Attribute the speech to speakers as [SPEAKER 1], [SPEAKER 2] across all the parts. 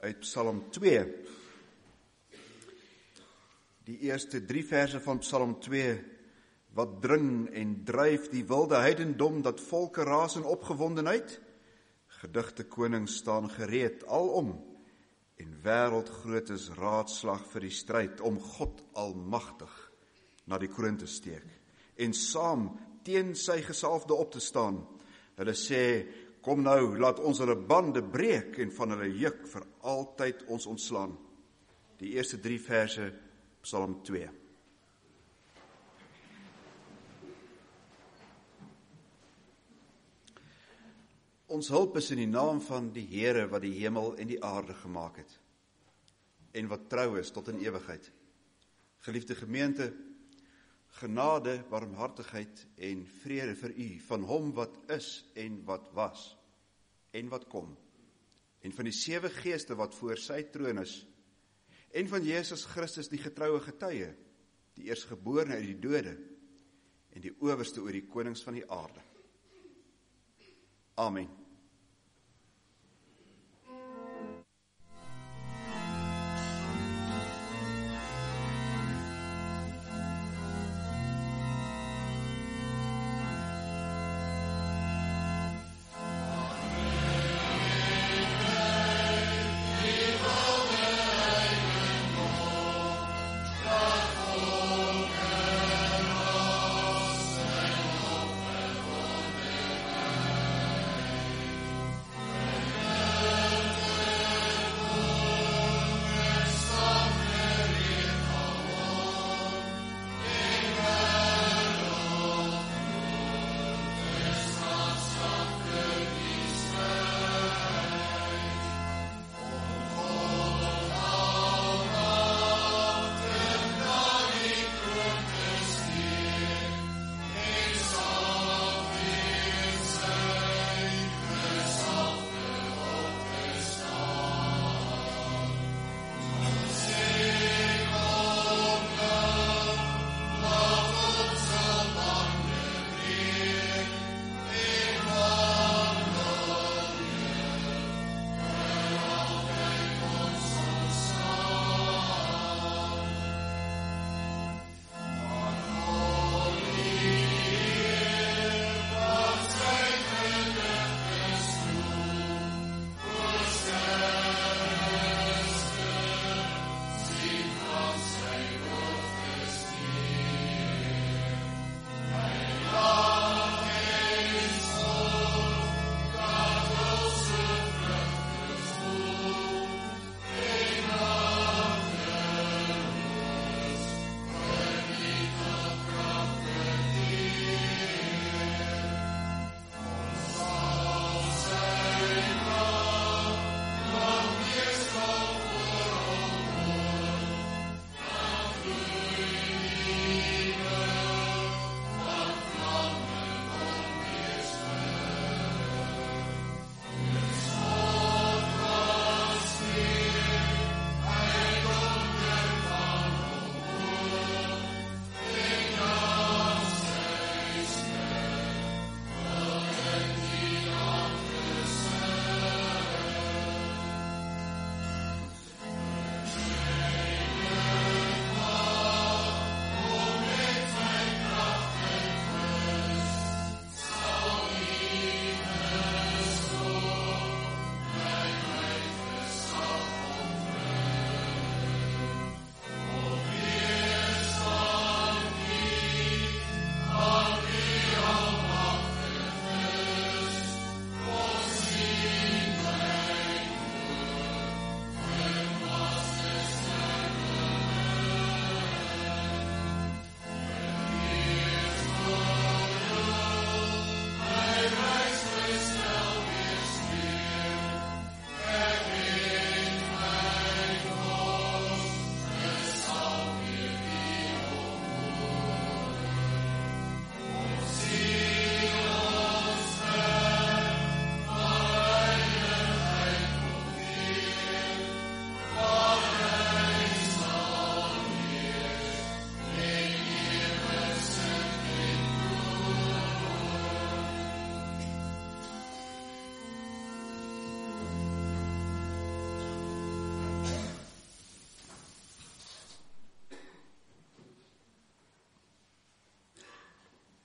[SPEAKER 1] uit Psalm 2. Die eerste 3 verse van Psalm 2, wat dring en dryf die wilde heidendom, dat volke raas in opgewondenheid. Gedigte konings staan gereed alom, en wêreldgroot is raadslag vir die stryd, om God almagtig na die kroon te steek, en saam teen sy gesalfde op te staan. Hulle sê, kom nou, laat ons hulle bande breek, en van hulle juk vir altyd ons ontslaan. Die eerste 3 verse, Psalm 2. Ons hulp is in die naam van die Here wat die hemel en die aarde gemaak het, en wat trou is tot in ewigheid. Geliefde gemeente, genade, barmhartigheid en vrede vir u, van hom wat is en wat was, en wat kom, en van die 7 geeste wat voor sy troon is, en van Jesus Christus die getroue getuie, die eerstgeborene uit die dode, en die owerste oor die konings van die aarde. Amen.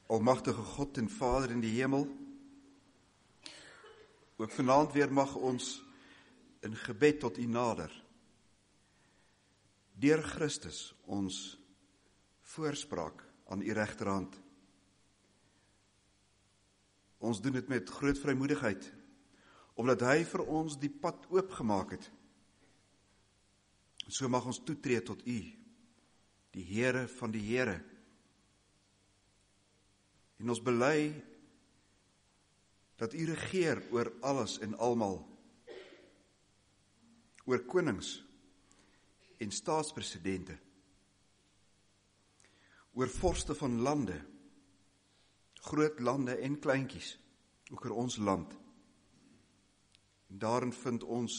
[SPEAKER 1] Almagtige God en Vader in die hemel, ook vanaand weer mag ons in gebed tot U nader. Deur Christus ons voorspraak aan U regterhand. Ons doen dit met groot vrymoedigheid, omdat Hy vir ons die pad oopgemaak het. En so mag ons toetree tot U, die Here van die Here. En ons bely dat U regeer oor alles en almal, oor konings en staatspresidente, oor vorste van lande, groot lande en kleintjies, ook oor ons land. En daarin vind ons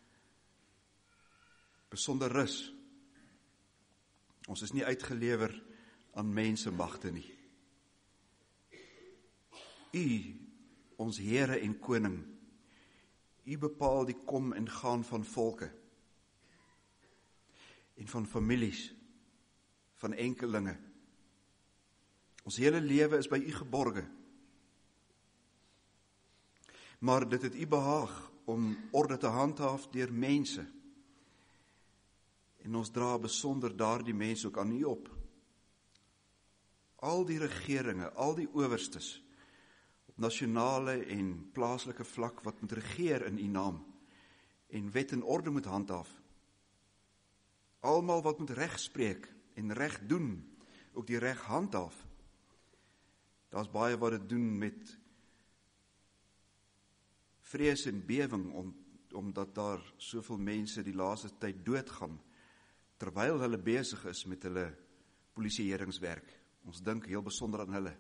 [SPEAKER 1] besonder rus. Ons is nie uitgelewer aan mensemagte nie. U, ons Here en Koning, U bepaal die kom en gaan van volke en van families, van enkelinge. Ons hele lewe is by U geborge. Maar dit het U behaag om orde te handhaaf deur mense. En ons dra besonder daardie mense ook aan U op. Al die regeringe, al die owerstes, op nasionale en plaaslike vlak wat moet regeer in U naam en wet en orde moet handhaaf. Almal wat moet reg spreek en reg doen, ook die reg handhaaf. Daar's baie wat dit doen met vrees en bewing, omdat daar soveel mense die laaste tyd doodgaan, terwyl hulle besig is met hulle polisieeringswerk. Ons dink heel besonder aan hulle.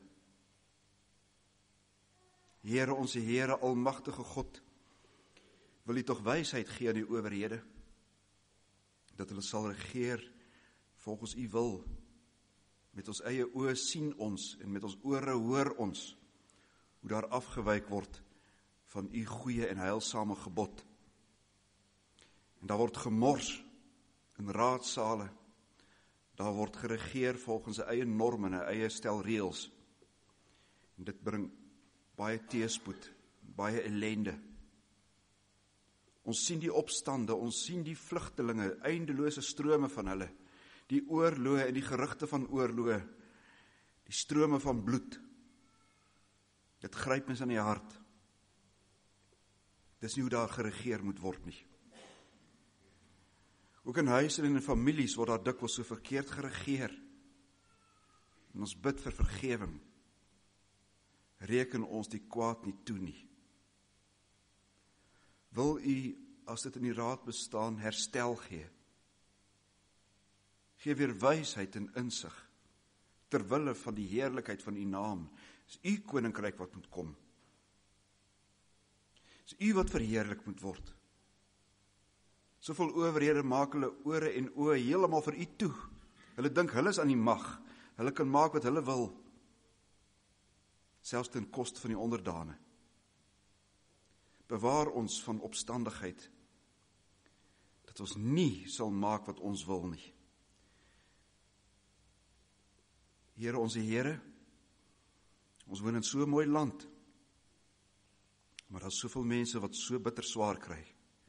[SPEAKER 1] Here, onze Here, almagtige God, wil U tog wysheid gee aan die owerhede, dat hulle sal regeer volgens U wil. Met ons eie oë sien ons en met ons ore hoor ons hoe daar afgewyk word van U goeie en heilsame gebod. En daar word gemors in raadsale, daar word geregeer volgens 'n eie norm en 'n eie stel reëls. En dit bring baie teëspoed, baie ellende. Ons sien die opstande, ons sien die vlugtelinge, eindelose strome van hulle, die oorloë en die gerugte van oorloë, die strome van bloed. Dit gryp mens aan die hart. Dis nie hoe daar geregeer moet word nie. Ook in huise en in families word daar dikwels so verkeerd geregeer. En ons bid vir vergewing. Reken ons die kwaad nie toe nie. Wil U, as dit in die raad bestaan, herstel gee. Gee weer wysheid en insig, ter wille van die heerlikheid van U naam. Dis U koninkryk wat moet kom. Dis U wat verheerlik moet word. Soveel owerhede maak hulle ore en oë heeltemal vir U toe. Hulle dink hulle is aan die mag. Hulle kan maak wat hulle wil. Selfs ten koste van die onderdane. Bewaar ons van opstandigheid, dat ons nie sal maak wat ons wil nie. Here, onze Here, ons woon in so 'n mooi land, maar daar is soveel mense wat so bitter swaar kry.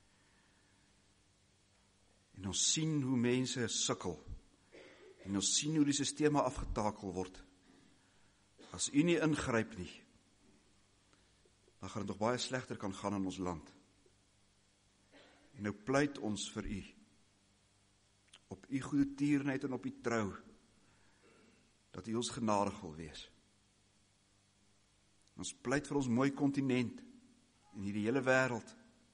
[SPEAKER 1] En ons sien hoe mense sukkel, en ons sien hoe die sisteme afgetakel word. As U nie ingryp nie, dan gaan dit nog baie slegter kan gaan in ons land. En nou pleit ons vir U, op U goeie tierenheid en op U trou, dat U ons genadig wil wees. Ons pleit vir ons mooi kontinent, en hierdie hele wêreld,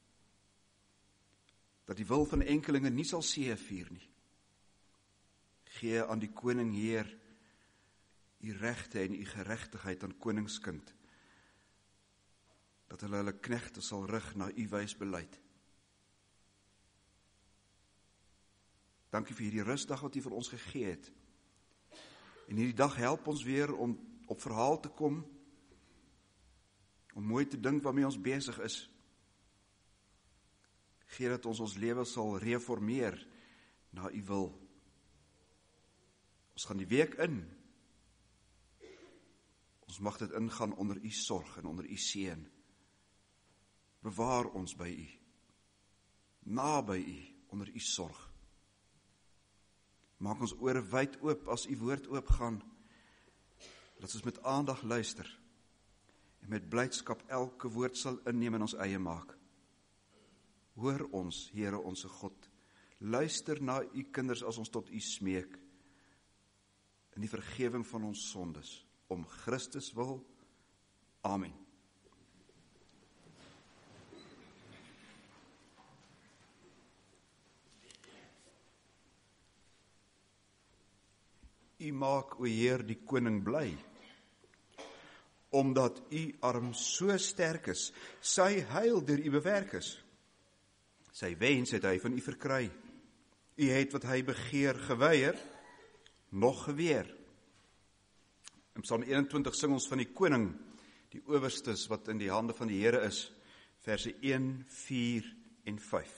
[SPEAKER 1] dat die wil van enkelinge nie sal seëvier nie. Gee aan die koning Heer, U regte en U geregtigheid aan koningskind, dat hulle knegte sal rig na U wys beleid. Dankie vir hierdie rusdag wat U vir ons gegee het. En hierdie dag help ons weer om op verhaal te kom, om mooi te dink waarmee ons besig is. Gee dat ons lewe sal reformeer na U wil. Ons gaan die week in, Ons mag dit ingaan onder u sorg en onder u seën. Bewaar ons by u, naby u, onder u sorg. Maak ons ore wyd oop as u woord oopgaan, dat ons met aandag luister en met blydskap elke woord sal inneem en ons eie maak. Hoor ons, Here onse God, luister na u kinders as ons tot u smeek, in die vergewing van ons sondes, om Christus wil. Amen. U maak, o Heer, die koning bly, omdat u arm so sterk is, sy heil deur u bewerk is. Sy wens het hy van u verkry. U het wat hy begeer geweier, nog geweer. In Psalm 21 sing ons van die koning, die owerstes wat in die hande van die Here is, verse 1, 4 en 5.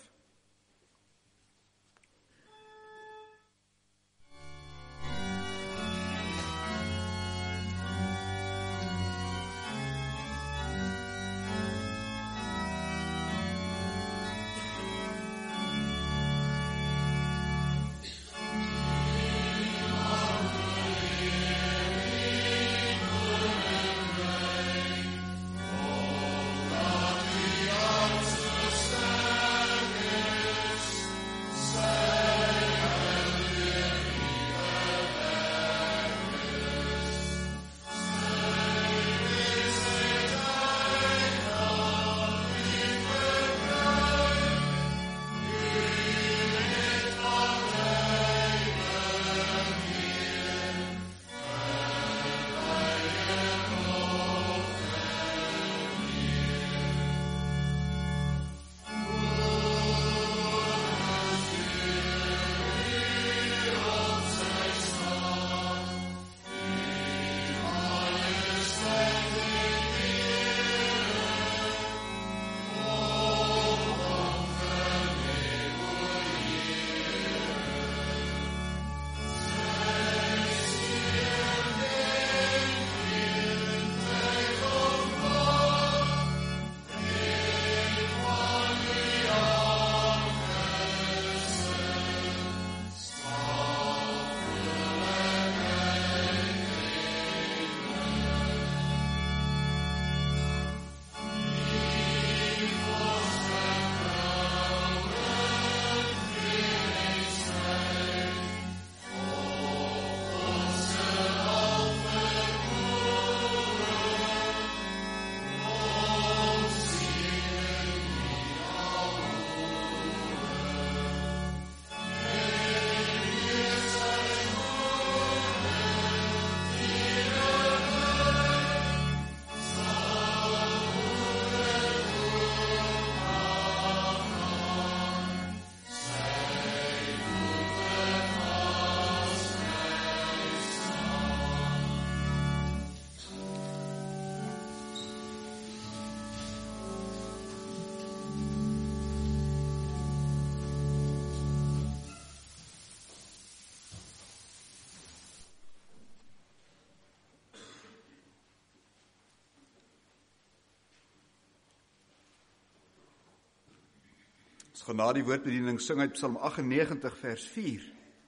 [SPEAKER 1] Ons gaan na die woordbediening sing uit Psalm 98 vers 4.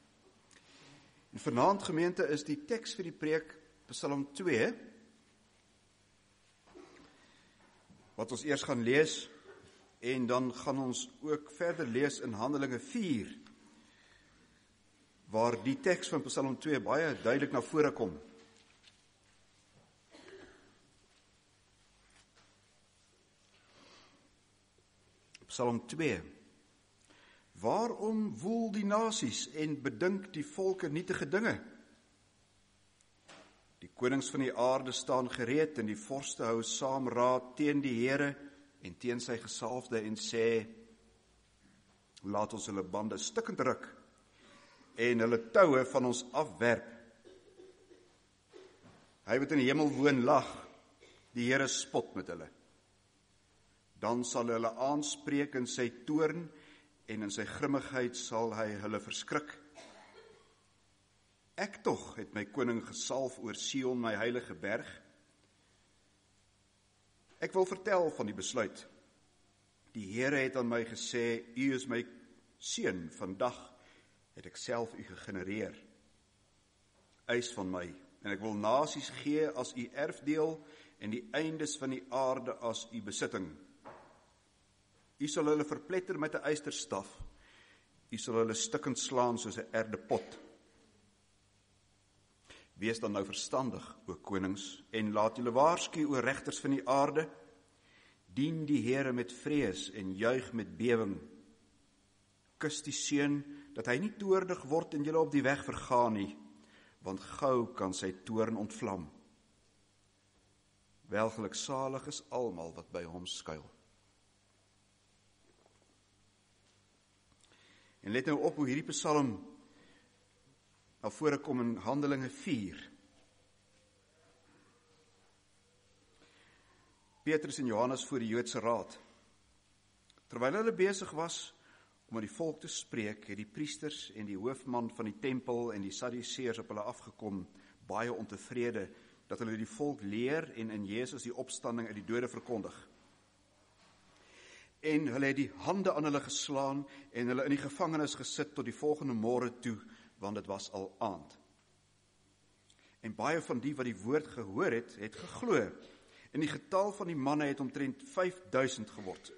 [SPEAKER 1] En vanaand gemeente is die teks vir die preek Psalm 2, wat ons eers gaan lees, en dan gaan ons ook verder lees in Handelinge 4, waar die teks van Psalm 2 baie duidelik na vore kom. Psalm 2. Waarom woel die nasies en bedink die volke nietige dinge? Die konings van die aarde staan gereed en die vorste hou saam raad teen die Here en teen sy gesalfde en sê, laat ons hulle bande stikkend ruk en hulle toue van ons afwerp. Hy wat in die hemel woon lag, die Here spot met hulle. Dan sal hulle aanspreek in sy toorn en in sy grimmigheid sal hy hulle verskrik. Ek tog het my koning gesalf oor Sion, my heilige berg. Ek wil vertel van die besluit. Die Here het aan my gesê, u is my seun, vandag het ek self u gegenereer. Eis van my, en ek wil nasies gee as u erfdeel en die eindes van die aarde as u besitting. U sal hulle verpletter met 'n ysterstaf, u sal hulle stukkend slaan soos 'n erdepot. Wees dan nou verstandig, o konings, en laat julle waarsku, o regters van die aarde, dien die Here met vrees en juig met bewing. Kus die seun, dat hy nie toornig word en julle op die weg vergaan nie, want gou kan sy toorn ontvlam. Welgeluksalig is almal wat by hom skuil. En let nou op hoe hierdie psalm na vore kom in Handelinge 4. Petrus en Johannes voor die Joodse raad. Terwyl hulle besig was om met die volk te spreek, het die priesters en die hoofman van die tempel en die Sadduseërs op hulle afgekom, baie ontevrede dat hulle die volk leer en in Jesus die opstanding uit die dode verkondig. En hulle het die hande aan hulle geslaan en hulle in die gevangenis gesit tot die volgende môre toe, want dit was al aand. En baie van die wat die woord gehoor het, het geglo, en die getal van die manne het omtrent 5000 geword.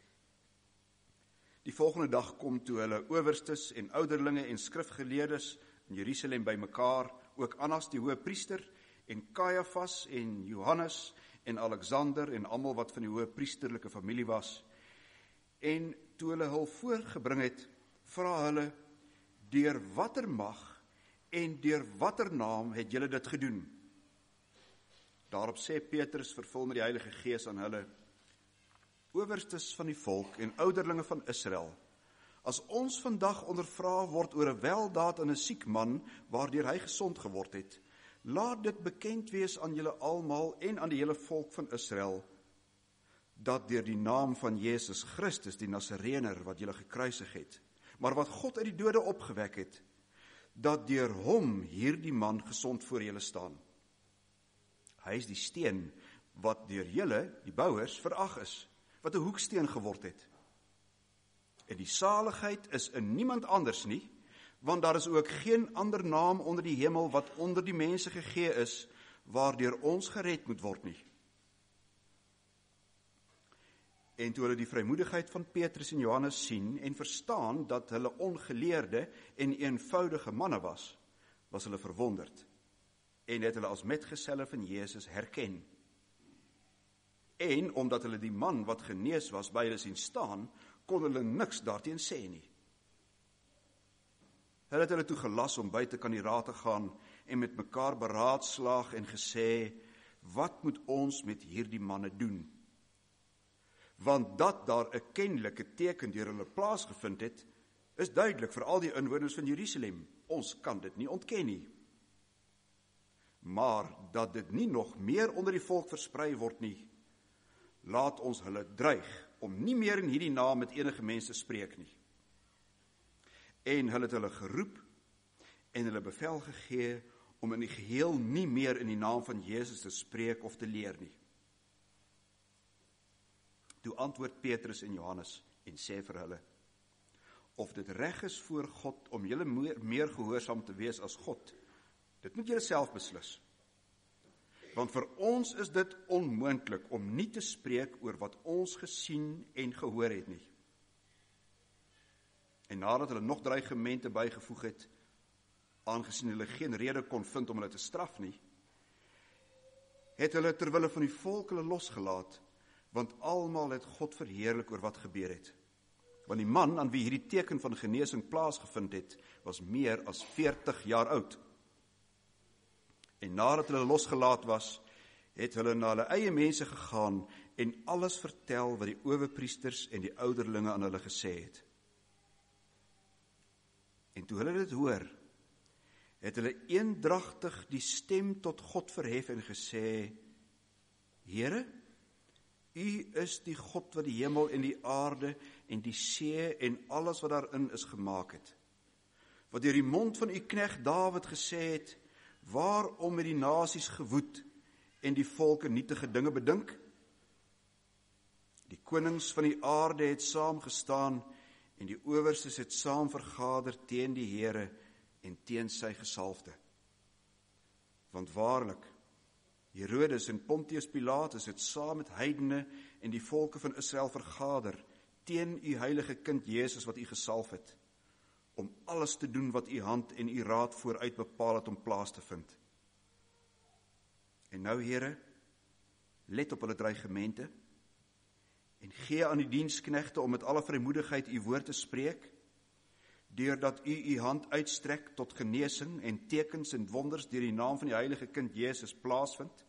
[SPEAKER 1] Die volgende dag kom toe hulle owerstes en ouderlinge en skrifgeleerdes in Jerusalem bymekaar, ook Annas die hoë priester, en Kajafas en Johannes en Alexander en almal wat van die hoë priesterlike familie was. En toe hulle hul voorgebring het, vra hulle, deur watter mag en deur watter naam het julle dit gedoen? Daarop sê Petrus, vervul met die Heilige Gees aan hulle, owerstes van die volk en ouderlinge van Israel, as ons vandag ondervra word oor 'n weldaad aan 'n siek man, waardeur hy gesond geword het, laat dit bekend wees aan julle almal en aan die hele volk van Israel, dat deur die naam van Jesus Christus, die Nasareëner wat julle gekruisig het, maar wat God uit die dode opgewek het, dat deur hom hierdie man gesond voor julle staan. Hy is die steen wat deur julle, die bouers, verag is, wat 'n hoeksteen geword het. En die saligheid is in niemand anders nie, want daar is ook geen ander naam onder die hemel wat onder die mense gegee is, waardeur ons gered moet word nie. En toe hulle die vrymoedigheid van Petrus en Johannes sien en verstaan dat hulle ongeleerde en eenvoudige manne was hulle verwonderd en het hulle as metgeselle van Jesus herken. En omdat hulle die man wat genees was by hulle sien staan, kon hulle niks daarteen sê nie. Hulle het hulle toe gelas om buite kan die raad te gaan en met mekaar beraadslaag en gesê, wat moet ons met hierdie manne doen? Want dat daar 'n kennelike teken deur hulle plaasgevind het, is duidelik vir al die inwoners van Jerusalem. Ons kan dit nie ontken nie. Maar dat dit nie nog meer onder die volk versprei word nie, laat ons hulle dreig om nie meer in hierdie naam met enige mense spreek nie. En hulle het hulle geroep en hulle bevel gegee om in die geheel nie meer in die naam van Jesus te spreek of te leer nie. Toe antwoord Petrus en Johannes en sê vir hulle, of dit reg is voor God om julle meer gehoorsaam te wees as God, dit moet julle self beslis. Want vir ons is dit onmoontlik om nie te spreek oor wat ons gesien en gehoor het nie. En nadat hulle nog dreigemente bygevoeg het, aangesien hulle geen rede kon vind om hulle te straf nie, het hulle terwille van die volk hulle losgelaat, want almal het God verheerlik oor wat gebeur het. Want die man aan wie hierdie teken van genesing plaasgevind het, was meer as 40 jaar oud. En nadat hulle losgelaat was, het hulle na hulle eie mense gegaan en alles vertel wat die owerpriesters en die ouderlinge aan hulle gesê het. En toe hulle dit hoor, het hulle eendragtig die stem tot God verhef en gesê, Here, U is die God wat die hemel en die aarde en die see en alles wat daarin is gemaak het. Wat deur die mond van U knegt Dawid gesê het, waarom het die nasies gewoed en die volke nietige dinge bedink? Die konings van die aarde het saam gestaan en die owerstes het saam vergader teen die Here en teen sy gesalfde. Want waarlik, Herodes en Pontius Pilatus het saam met heidene en die volke van Israel vergader teen u heilige kind Jesus wat u gesalf het, om alles te doen wat u hand en u raad vooruit bepaal het om plaas te vind. En nou, Here, let op hulle dreigemente en gee aan die diensknegte om met alle vrymoedigheid u woord te spreek, deurdat u u hand uitstrek tot genesing en tekens en wonders deur die naam van die heilige kind Jesus plaasvind.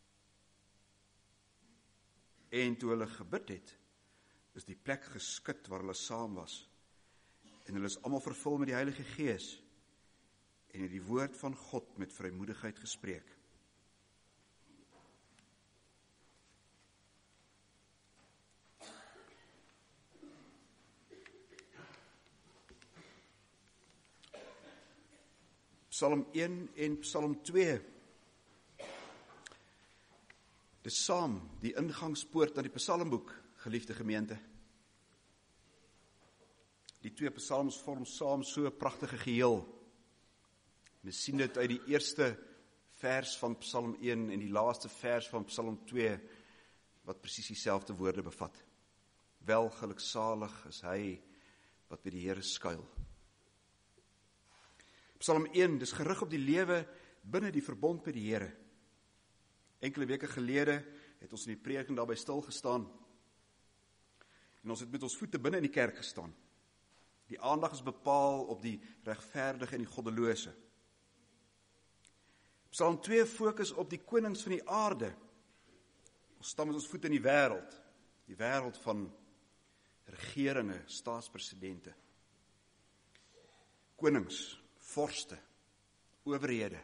[SPEAKER 1] En toe hulle gebid het, is die plek geskit waar hulle saam was, en hulle is almal vervul met die Heilige Gees, en het die woord van God met vrymoedigheid gespreek. Psalm 1 en Psalm 2. Dis saam die ingangspoort na die psalmboek, geliefde gemeente. Die twee psalms vorm saam so 'n pragtige geheel. Mens sien dit uit die eerste vers van Psalm 1 en die laaste vers van Psalm 2, wat presies dieselfde woorde bevat. Welgeluksalig is hy wat by die Here skuil. Psalm 1, dis gerig op die lewe binne die verbond met die Here. Enkele weke gelede het ons in die prediking daarby stilgestaan en ons het met ons voete binne in die kerk gestaan. Die aandag is bepaal op die regverdige en die goddelose. Psalm 2 fokus op die konings van die aarde. Ons staan met ons voete in die wêreld van regeringe, staatspresidente, konings, vorste, owerhede.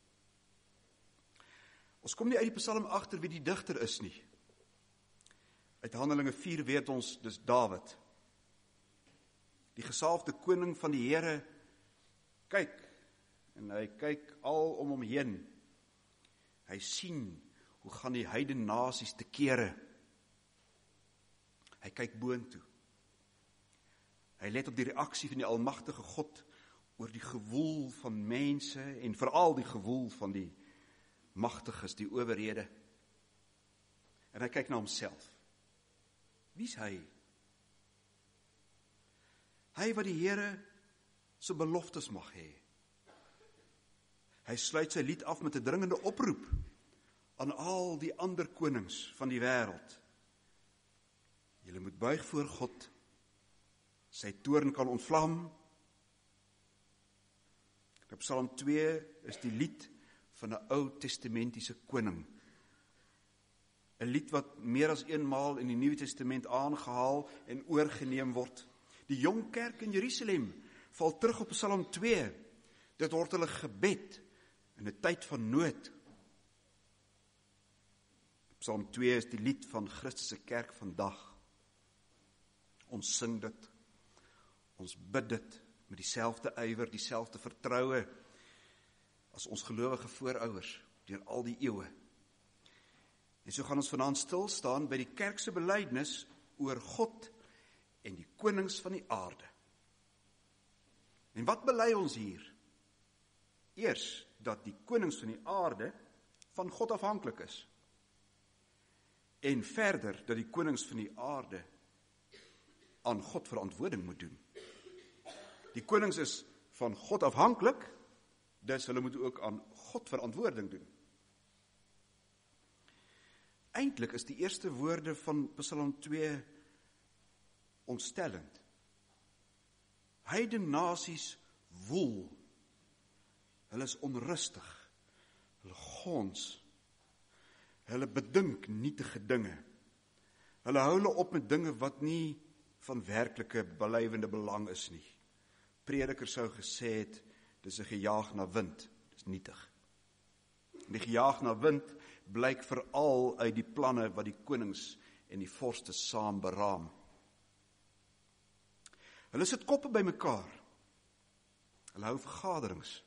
[SPEAKER 1] Ons kom nie uit die psalm agter wie die digter is nie. Uit Handelinge 4 weet ons, dis Dawid. Die gesalfde koning van die Here kyk, en hy kyk al om hom heen. Hy sien hoe gaan die heidene nasies te kere. Hy kyk boontoe. Hy let op die reaksie van die almagtige God oor die gewoel van mense en veral die gewoel van die magtiges, die owerhede. En hy kyk na homself. Wie's hy? Hy wat die Here se beloftes mag hê. Hy sluit sy lied af met 'n dringende oproep aan al die ander konings van die wêreld. Julle moet buig voor God. Sy toorn kan ontvlam. Psalm 2 is die lied van 'n Ou Testamentiese koning. 'n Lied wat meer as eenmaal in die Nuwe Testament aangehaal en oorgeneem word. Die jong kerk in Jerusalem val terug op Psalm 2. Dit word hulle gebed in 'n tyd van nood. Psalm 2 is die lied van Christus se kerk vandag. Ons sing dit, ons bid dit met dieselfde ywer, dieselfde vertroue as ons gelowige voorouers deur al die eeue. En so gaan ons vanaand stil staan by die kerk se belydenis oor God en die konings van die aarde. En wat bely ons hier? Eers dat die konings van die aarde van God afhanklik is. En verder dat die konings van die aarde aan God verantwoording moet doen. Die konings is van God afhanklik, dus hulle moet ook aan God verantwoording doen. Eintlik is die eerste woorde van Psalm 2 ontstellend. Heidene nasies woel. Hulle is onrustig. Hulle gons. Hulle bedink nietige dinge. Hulle hou hulle op met dinge wat nie van werklike belywende belang is nie. Prediker sou gesê het, dis 'n gejaag na wind, dis nietig. Die gejaag na wind blyk veral uit die planne wat die konings en die vorste saam beraam. Hulle sit koppe bymekaar. Hulle hou vergaderings.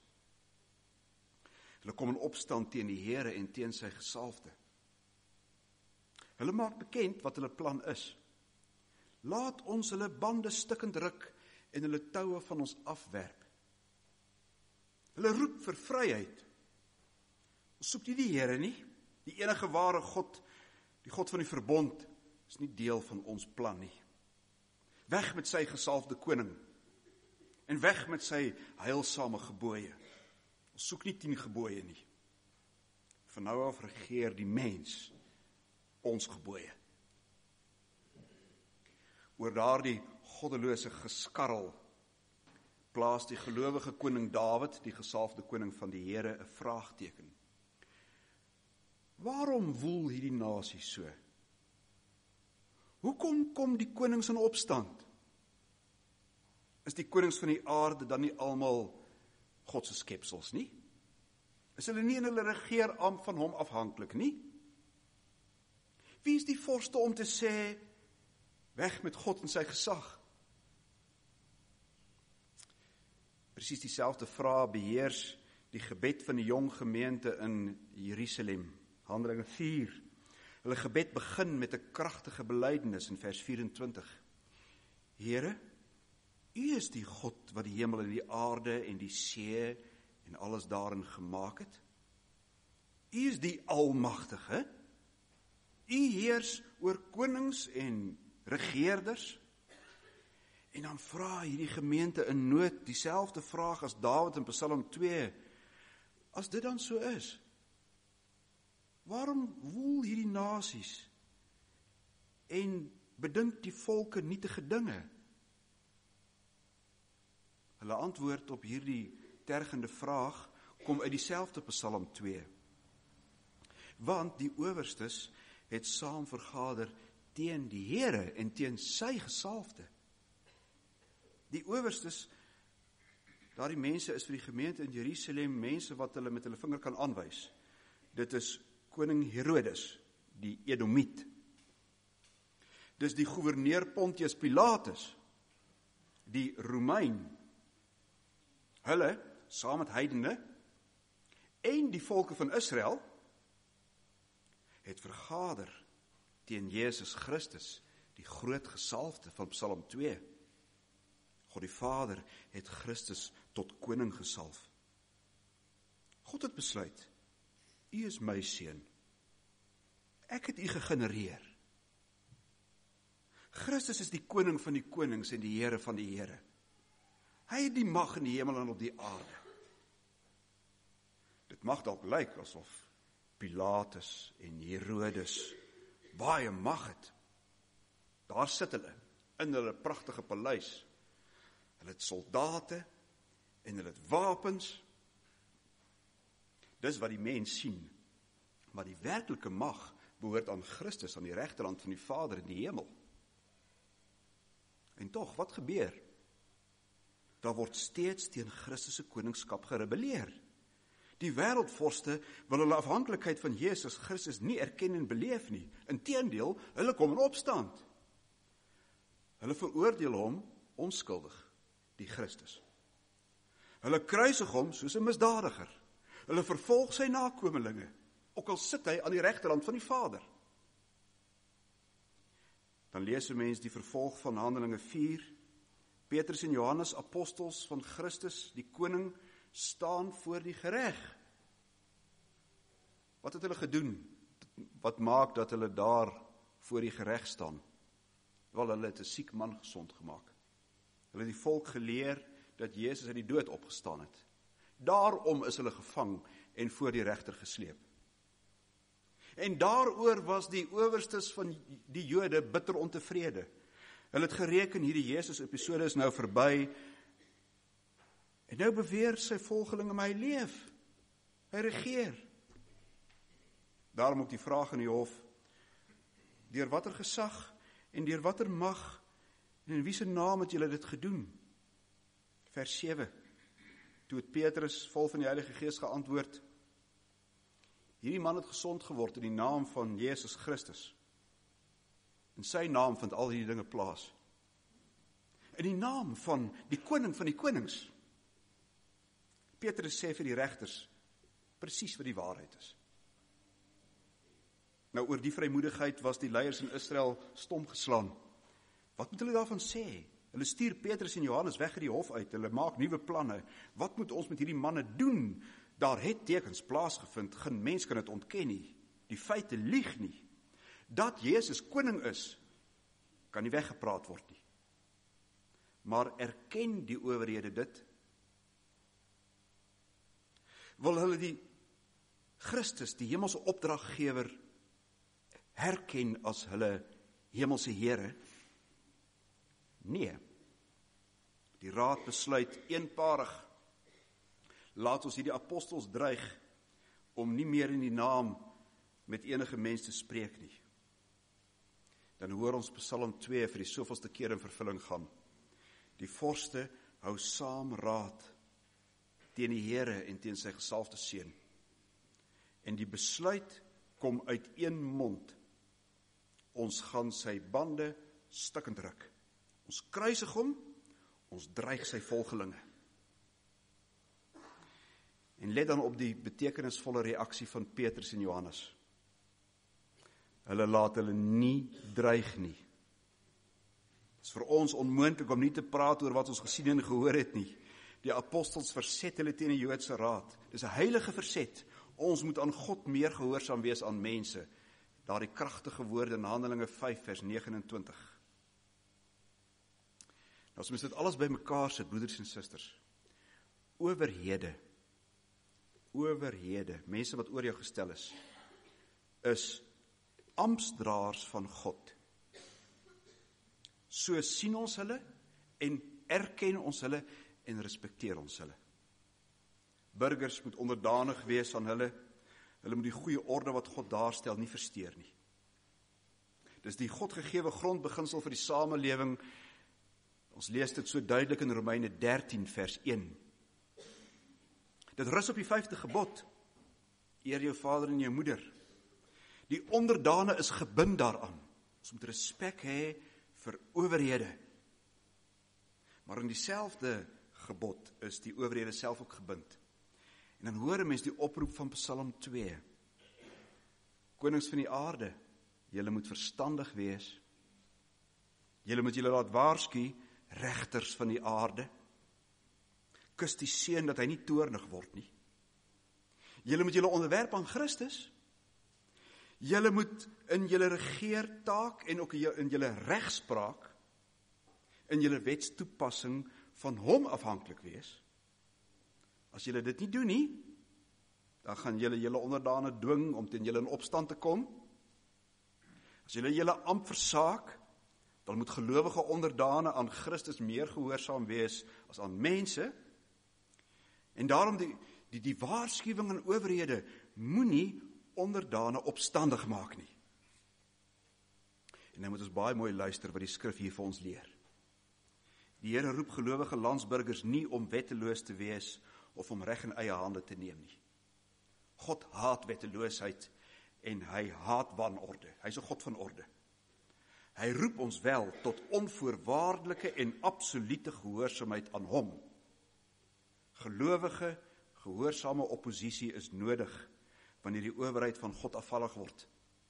[SPEAKER 1] Hulle kom in opstand teen die Here en teen sy gesalfde. Hulle maak bekend wat hulle plan is. Laat ons hulle bande stikkend ruk en hulle toue van ons afwerp. Hulle roep vir vryheid. Ons soek nie die Here nie. Die enige ware God, die God van die verbond, is nie deel van ons plan nie. Weg met sy gesalfde koning en weg met sy heilsame gebooie. Ons soek nie 10 gebooie nie. Van nou af regeer die mens ons gebooie. Oor daardie goddelose geskarrel plaas die gelowige koning Dawid, die gesalfde koning van die Here, 'n vraagteken. Waarom woel hierdie nasie so? Hoekom kom die konings in opstand? Is die konings van die aarde dan nie almal God se skepsels nie? Is hulle nie in hulle regeerampt van hom afhanklik nie? Wie is die vorste om te sê, weg met God en sy gesag? Presies dieselfde vraag beheers die gebed van die jong gemeente in Jerusalem. Handelinge 4. Hulle gebed begin met 'n kragtige belydenis in vers 24. Here, U is die God wat die hemel en die aarde en die see en alles daarin gemaak het. U is die Almagtige. U heers oor konings en regeerders. En dan vra hierdie gemeente in nood dieselfde vraag as Dawid in Psalm 2. As dit dan so is, waarom woel hierdie nasies en bedink die volke nietige dinge? Hulle antwoord op hierdie tergende vraag kom uit dieselfde Psalm 2. Want die owerstes het saam vergader teen die Here en teen sy gesalfde. Die owerstes, daardie mense is vir die gemeente in Jerusalem mense wat hulle met hulle vinger kan aanwys. Dit is koning Herodes, die Edomiet. Dis die gouverneur Pontius Pilatus, die Romein. Hulle, saam met heidene en die volke van Israel, het vergader teen Jesus Christus, die groot gesalfde van Psalm 2. God die Vader het Christus tot koning gesalf. God het besluit, U is my seun. Ek het U gegenereer. Christus is die koning van die konings en die Here van die Here. Hy het die mag in die hemel en op die aarde. Dit mag dalk lyk asof Pilatus en Herodes baie mag het. Daar sit hulle in hulle pragtige paleis. Hulle het soldate en hulle het wapens. Dis wat die mens sien. Maar die werklike mag behoort aan Christus, aan die regterhand van die Vader in die hemel. En tog, wat gebeur? Daar word steeds teen Christus se koningskap gerebelleer. Die wêreldvorste wil hulle afhanklikheid van Jesus Christus nie erken en beleef nie. Inteendeel, hulle kom in opstand. Hulle veroordeel hom onskuldig, die Christus. Hulle kruisig hom soos 'n misdadiger. Hulle vervolg sy nakomelinge, ook al sit hy aan die regterhand van die Vader. Dan lees 'n mens die vervolg van Handelinge 4. Petrus en Johannes, apostels van Christus, die koning, staan voor die gereg. Wat het hulle gedoen? Wat maak dat hulle daar voor die gereg staan? Wel, hulle het 'n siek man gesond gemaak. Hulle het die volk geleer dat Jesus uit die dood opgestaan het. Daarom is hulle gevang en voor die regter gesleep. En daaroor was die owerstes van die Jode bitter ontevrede. Hulle het gereken, hierdie Jesus-episode is nou verby, en nou beweer sy volgelinge my leef. Hy regeer. Daarom ook die vraag in die hof, deur watter gesag en deur watter mag en in wie se naam het julle dit gedoen? Vers 7. Toe het Petrus vol van die Heilige Gees geantwoord, hierdie man het gesond geword in die naam van Jesus Christus. In sy naam vind al hierdie dinge plaas. In die naam van die koning van die konings. Petrus sê vir die regters presies wat die waarheid is. Nou, oor die vrymoedigheid was die leiers in Israel stom geslaan. Wat moet hulle daarvan sê? Hulle stuur Petrus en Johannes weg uit die hof uit, hulle maak nuwe planne. Wat moet ons met hierdie manne doen? Daar het tekens plaasgevind, geen mens kan dit ontken nie. Die feite lieg nie. Dat Jesus koning is, kan nie weggepraat word nie. Maar erken die owerhede dit? Wil hulle die Christus, die hemelse opdraggewer, herken as hulle hemelse Here? Nee. Die raad besluit eenparig. Laat ons hierdie apostels dreig om nie meer in die naam met enige mens te spreek nie. Dan hoor ons Psalm 2 vir die soveelste keer in vervulling gaan. Die vorste hou saam raad teen die Here en teen sy gesalfde seun. En die besluit kom uit een mond. Ons gaan sy bande stikkend ruk. Ons kruisig hom, ons dreig sy volgelinge. En let dan op die betekenisvolle reaksie van Petrus en Johannes. Hulle laat hulle nie dreig nie. Het is vir ons onmoontlik om nie te praat oor wat ons gesien en gehoor het nie. Die apostels verset hulle teen die Joodse raad. Dis 'n heilige verset. Ons moet aan God meer gehoorsaam wees aan mense. Daardie kragtige woorde in Handelinge 5 vers 29. Nou, as mens dit alles bymekaar sit, broeders en susters. Owerhede, mense wat oor jou gestel is amptsdraers van God. So sien ons hulle en erken ons hulle en respekteer ons hulle. Burgers moet onderdanig wees aan hulle. Hulle moet die goeie orde wat God daarstel nie versteur nie. Dis die Godgegewe grondbeginsel vir die samelewing. Ons lees dit so duidelik in Romeine 13 vers 1. Dit rus op die 5de gebod. Eer jou vader en jou moeder. Die onderdane is gebind daaraan. Ons moet respek hê vir owerhede. Maar in dieselfde gebod is die owerhede self ook gebind. En dan hoor 'n mens die oproep van Psalm 2. Konings van die aarde, julle moet verstandig wees. Julle moet julle laat waarsku, regters van die aarde. Kus die seun dat hy nie toornig word nie. Julle moet julle onderwerp aan Christus. Julle moet in julle regeertaak en ook in julle regspraak, in julle wetstoepassing van hom afhanklik wees. As julle dit nie doen nie, dan gaan julle onderdane dwing om teen julle in opstand te kom. As julle ampt versaak, dan moet gelowige onderdane aan Christus meer gehoorsaam wees as aan mense. En daarom die waarskuwing aan owerhede, moenie onderdane opstandig maak nie. En nou moet ons baie mooi luister wat die skrif hier vir ons leer. Die Here roep gelowige landsburgers nie om wetteloos te wees of om reg in eie hande te neem nie. God haat wetteloosheid en hy haat wanorde. Hy is 'n God van orde. Hy roep ons wel tot onvoorwaardelike en absolute gehoorsaamheid aan hom. Gelowige, gehoorsame oppositie is nodig wanneer die owerheid van God afvallig word.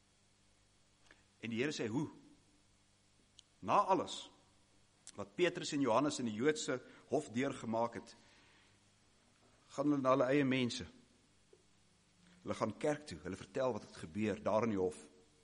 [SPEAKER 1] En die Here sê hoe? Na alles wat Petrus en Johannes in die Joodse hof deurgemaak het, gaan hulle na hulle eie mense. Hulle gaan kerk toe, hulle vertel wat het gebeur daar in die hof.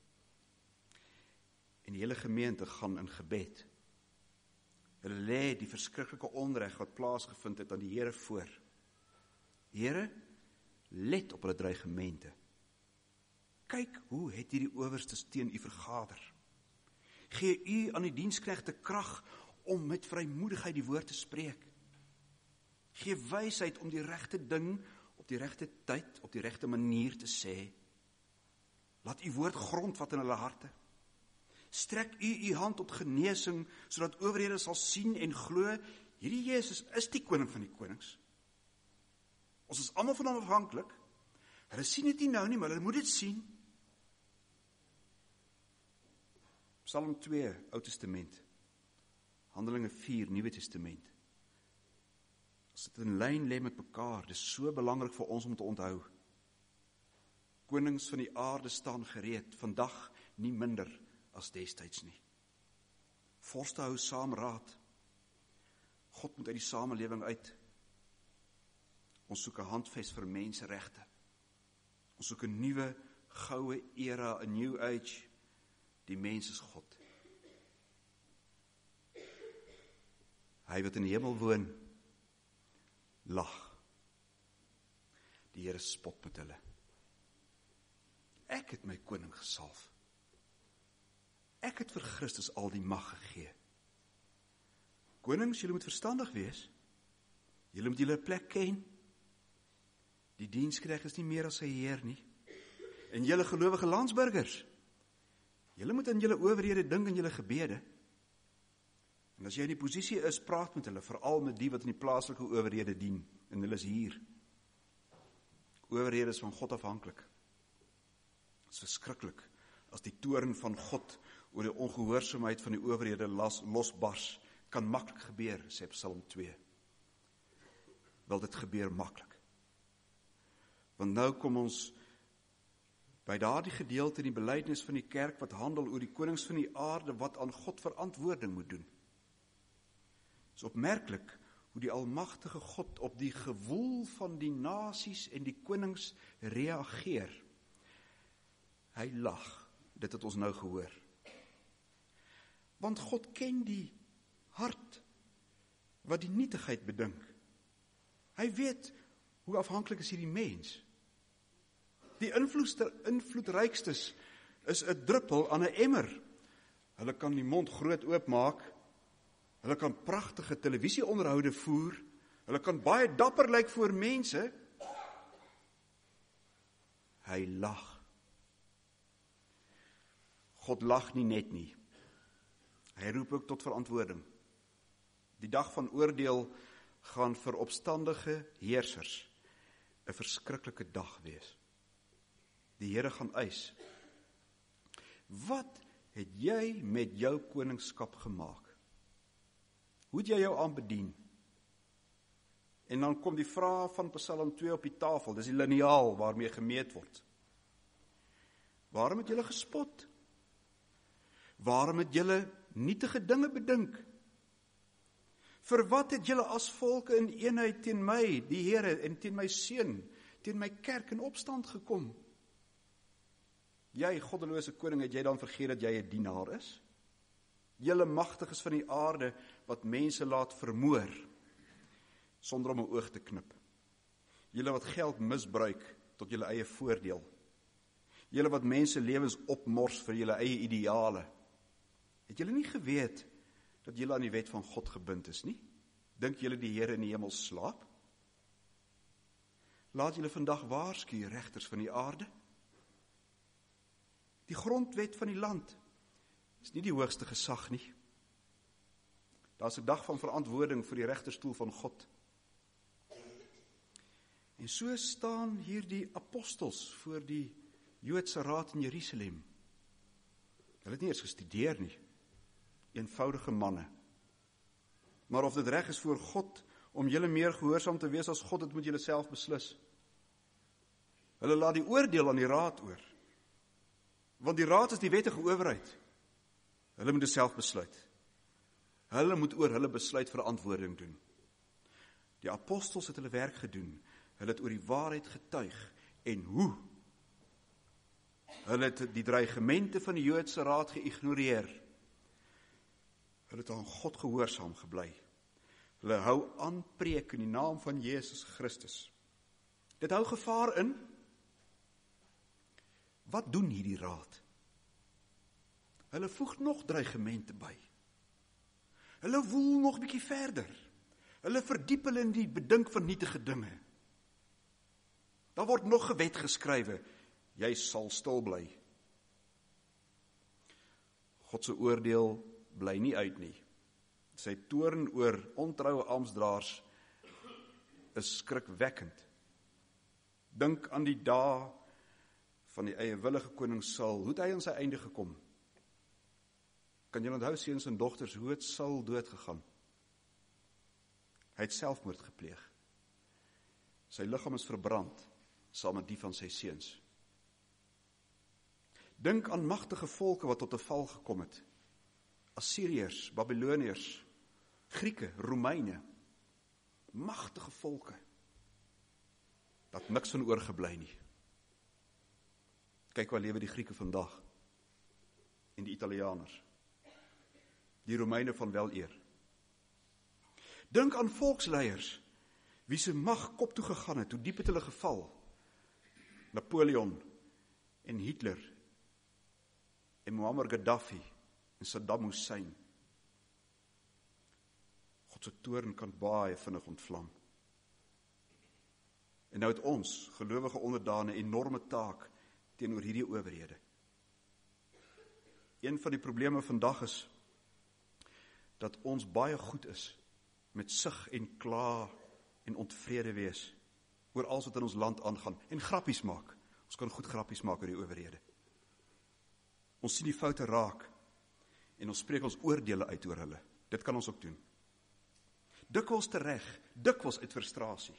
[SPEAKER 1] En die hele gemeente gaan in gebed. Hulle lê die verskriklike onreg wat plaasgevind het aan die Here voor. Here, let op hulle dreigemente. Kyk hoe het hierdie owerstes teen u vergader. Gee u aan die diensknegte krag om met vrymoedigheid die woord te spreek. Gee wysheid om die regte ding op die regte tyd, op die regte manier te sê. Laat u woord grondvat in hulle harte. Strek u hand tot genesing, sodat owerhede sal sien en glo, hierdie Jesus is die koning van die konings. Ons is almal van hom afhanklik. Hulle sien dit nie nou nie, maar hulle moet dit sien. Psalm 2, Ou Testament. Handelinge 4, Nuwe Testament. As dit in lyn lê met mekaar, dis so belangrik vir ons om te onthou. konings van die aarde staan gereed, vandag nie minder as destyds nie. Vorste hou saam raad. God moet uit die samelewing uit. Ons soek 'n handves vir menseregte. Ons soek 'n nuwe, goue era, 'n new age. Die mens is God. Hy wat in die hemel woon, lag. Die Here spot met hulle. Ek het my koning gesalf. Ek het vir Christus al die mag gegee. Konings, julle moet verstandig wees. Julle moet julle plek ken. Die diensknegt is nie meer as sy heer nie. En julle gelowige landsburgers, julle moet aan julle owerhede dink in julle gebede. En as jy in die posisie is, praat met hulle, veral met die wat in die plaaslike owerhede dien. En hulle is hier. Owerhede is van God afhanklik. Het is verskriklik as die toorn van God oor die ongehoorsaamheid van die owerhede losbars. Kan maklik gebeur, sê Psalm 2. Wel, dit gebeur maklik. Want nou kom ons by daardie gedeelte in die belydenis van die kerk wat handel oor die konings van die aarde wat aan God verantwoording moet doen. Het is opmerklik hoe die almagtige God op die gewoel van die nasies en die konings reageer. Hy lag, dit het ons nou gehoor. Want God ken die hart wat die nietigheid bedink. Hy weet hoe afhanklik is hierdie mens. Die invloedrykstes is 'n druppel aan 'n emmer. Hulle kan die mond groot oopmaak. Hulle kan pragtige televisieonderhoude voer. Hulle kan baie dapper lyk voor mense. Hy lag. God lag nie net nie. Hy roep ook tot verantwoording. Die dag van oordeel gaan vir opstandige heersers 'n verskriklike dag wees. Die Here gaan eis. Wat het jy met jou koningskap gemaak? Hoe het jy jou aanbedien? En dan kom die vraag van Psalm 2 op die tafel, dis die liniaal waarmee gemeet word. Waarom het julle gespot? Waarom het julle nietige dinge bedink? Vir wat het julle as volke in eenheid teen my, die Here, en teen my seun, teen my kerk in opstand gekom? Jy, goddelose koning, het jy dan vergeet dat jy 'n dienaar is? Julle magtiges van die aarde wat mense laat vermoor sonder om 'n oog te knip. Julle wat geld misbruik tot julle eie voordeel. Julle wat mense lewens opmors vir julle eie ideale. Het julle nie geweet dat julle aan die wet van God gebind is nie? Dink julle die Here in die hemel slaap? Laat julle vandag waarsku, regters van die aarde. Die grondwet van die land is nie die hoogste gesag nie. Daar's 'n dag van verantwoording vir die regterstoel van God. En so staan hier die apostels voor die Joodse raad in Jerusalem. Hulle het nie eens gestudeer nie. Eenvoudige manne. Maar of dit reg is voor God om julle meer gehoorsaam te wees as God, dit moet julle self beslis. Hulle laat die oordeel aan die raad oor. Want die raad is die wettige owerheid. Hulle moet dit self besluit. Hulle moet oor hulle besluit verantwoording doen. Die apostels het hulle werk gedoen. Hulle het oor die waarheid getuig. En hoe? Hulle het die dreigemente van die Joodse raad geïgnoreer. Hulle het aan God gehoorsaam gebly. Hulle hou aan preek in die naam van Jesus Christus. Dit hou gevaar in. Wat doen hierdie raad? Hulle voeg nog dreigemente by. Hulle woel nog 'n bietjie verder. Hulle verdiep hulle in die bedink van nietige dinge. Daar word nog gewet geskrywe. Jy sal stil bly. God se oordeel bly nie uit nie. Sy toorn oor ontroue amptdraers is skrikwekkend. Dink aan die dae van die eiewillige koning Saul. Hoe het hy aan sy einde gekom? Kan jy onthou, seuns en dogters, hoe het Saul dood gegaan? Hy het selfmoord gepleeg. Sy liggaam is verbrand, saam met die van sy seuns. Dink aan magtige volke wat tot 'n val gekom het. Assiriërs, Babiloniërs, Grieke, Romeine. Magtige volke. Dat niks van oorgebly nie. Kyk waar lewe die Grieke vandag. En die Italianers. Die Romeine van wel eer. Dink aan volksleiers, wie se mag kop toe gegaan het, hoe diep het hulle geval. Napoleon en Hitler en Muammar Gaddafi en Saddam Hussein. God se toorn kan baie vinnig ontvlam. En nou het ons, gelowige onderdane, 'n enorme taak teenoor hierdie owerhede. Een van die probleme vandag is dat ons baie goed is met sug en kla en ontvrede wees oor alles wat in ons land aangaan en grappies maak. Ons kan goed grappies maak oor die owerhede. Ons sien die foute raak en ons spreek ons oordeele uit oor hulle. Dit kan ons ook doen. Dikwels tereg, dikwels uit frustrasie.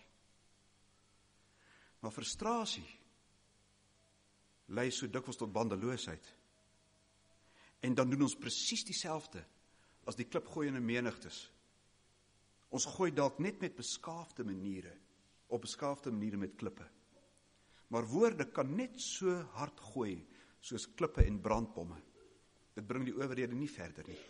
[SPEAKER 1] Maar frustrasie lei so dikwels tot bandeloosheid. En dan doen ons presies dieselfde as die klipgooiende menigtes. Ons gooi dalk net met beskaafde maniere, op beskaafde maniere met klippe. Maar woorde kan net so hard gooi, soos klippe en brandbomme. Dit bring die owerhede nie verder nie.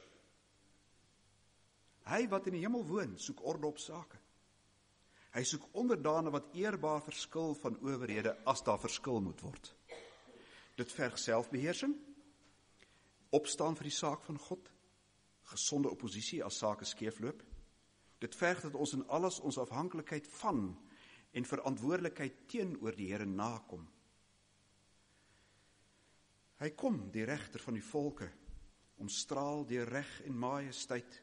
[SPEAKER 1] Hy wat in die hemel woon, soek orde op sake. Hy soek onderdane wat eerbaar verskil van owerhede as daar verskil moet word. Dit verg selfbeheersing, opstaan vir die saak van God, gesonde oppositie as sake skeefloop. Dit verg dat ons in alles ons afhanklikheid van en verantwoordelikheid teenoor die Here nakom. Hy kom, die regter van die volke, omstraal deur reg en majesteit.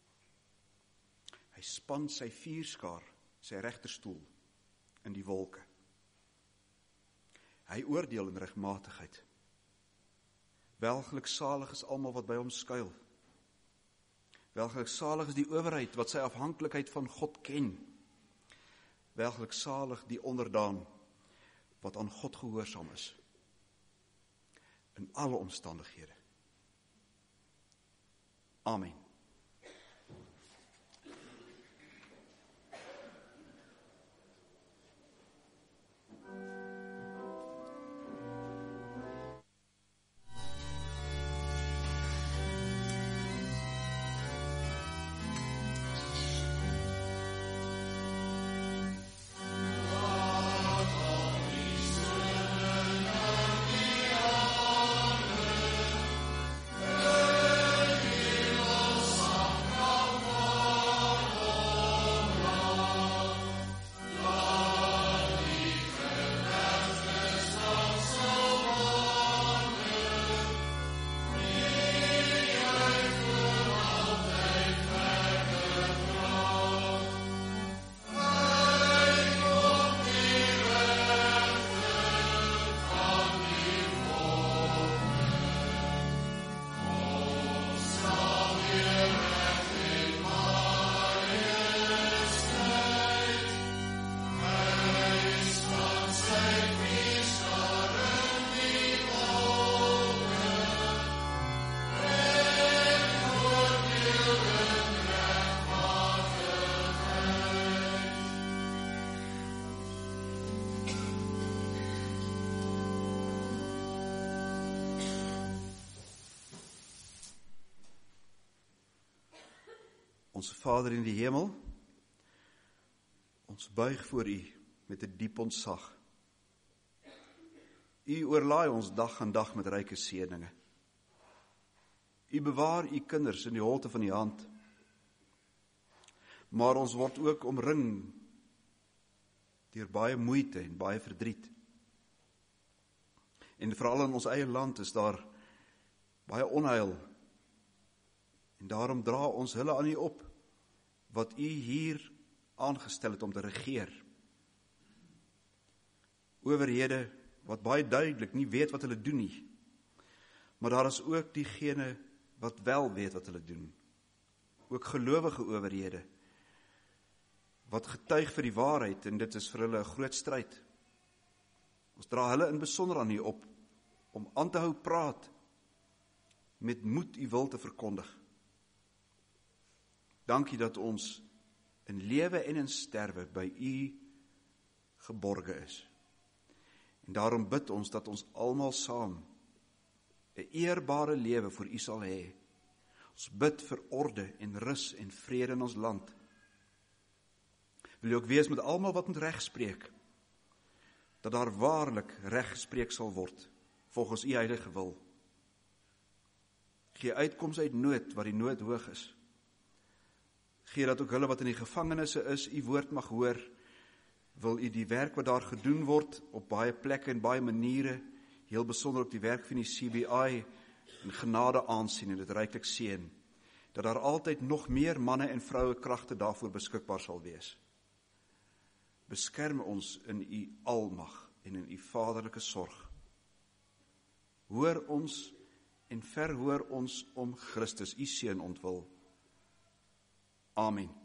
[SPEAKER 1] Hy span sy vuurskaar, sy regterstoel in die wolke. Hy oordeel in regmatigheid. Welgeluksalig is almal wat by hom skuil. Welgeluksalig is die owerheid wat sy afhanklikheid van God ken. Welgeluksalig die onderdaan wat aan God gehoorsaam is. In alle omstandighede. Amen. Onze Vader in die hemel, ons buig voor U met 'n diep ontzag. U oorlaai ons dag aan dag met ryke seëninge. U bewaar U kinders in die holte van U hand. Maar ons word ook omring deur baie moeite en baie verdriet. En veral in ons eie land is daar baie onheil. En daarom dra ons hulle aan U op, wat U hier aangestel het om te regeer. Owerhede wat baie duidelik nie weet wat hulle doen nie. Maar daar is ook diegene wat wel weet wat hulle doen. Ook gelowige owerhede, wat getuig vir die waarheid, en dit is vir hulle 'n groot stryd. Ons dra hulle in besonder aan U op, om aan te hou praat, met moed u wil te verkondig. Dankie dat ons in lewe en in sterwe by u geborge is. En daarom bid ons dat ons almal saam 'n eerbare lewe vir u sal hê. Ons bid vir orde en rus en vrede in ons land. Wil u ook wees met almal wat moet reg spreek, dat daar waarlik reg gespreek sal word, volgens u heilige wil. Gee uitkoms uit nood, waar die nood hoog is. Gee dat ook hulle wat in die gevangenisse is, u woord mag hoor. Wil u die werk wat daar gedoen word, op baie plekke en baie maniere, heel besonder op die werk van die CBI, in genade aansien en dit ryklik seën, dat daar altyd nog meer manne en vroue kragte daarvoor beskikbaar sal wees. Beskerm ons in u almag en in u vaderlike sorg. Hoor ons en verhoor ons om Christus, u seun ontwil. Amen.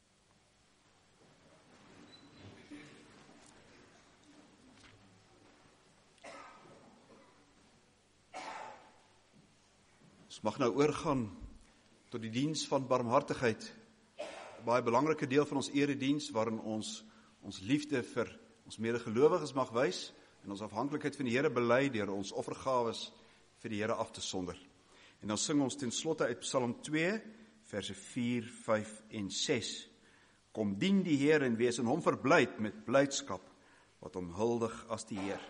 [SPEAKER 1] Ons mag nou oorgaan tot die diens van barmhartigheid. 'n Baie belangrike deel van ons erediens waarin ons liefde vir ons medegelowiges mag wys en ons afhanklikheid van die Here bely deur ons offergawes vir die Here af te sonder. En dan sing ons ten slotte uit Psalm 2, verse 4, 5 en 6. Kom dien die Here en wees in hom verblyd met blydskap, wat hom huldig as die Heer.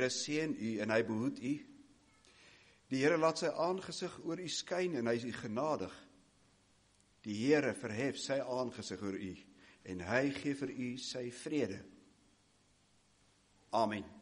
[SPEAKER 1] Here seën u en hy behoed u. Die Here laat sy aangesig oor u skyn en hy is u genadig. Die Here verhef sy aangesig oor u en hy gee vir u sy vrede. Amen.